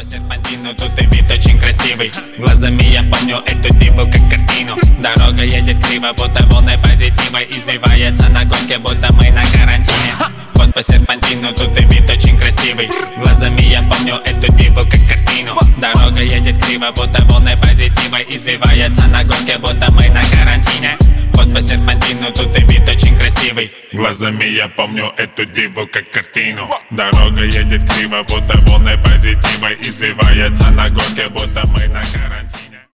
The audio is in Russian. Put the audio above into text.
по серпантину, тут и вид очень красивый. Глазами я помню эту диву как картину. Дорога едет криво, будто волной позитива. Извивается на гонке, будто мы на карантине. Вот по серпантину, тут и вид очень красивый. Глазами я помню эту диву как картину. Дорога едет криво, будто волной позитива. Извивается на гонке, будто мы на карантине. Вот по серпантину, тут и вид очень красивый. Глазами я помню эту диву как картину. Дорога едет криво, будто волной позитива. Извивается на гонке, будто мы на карантине.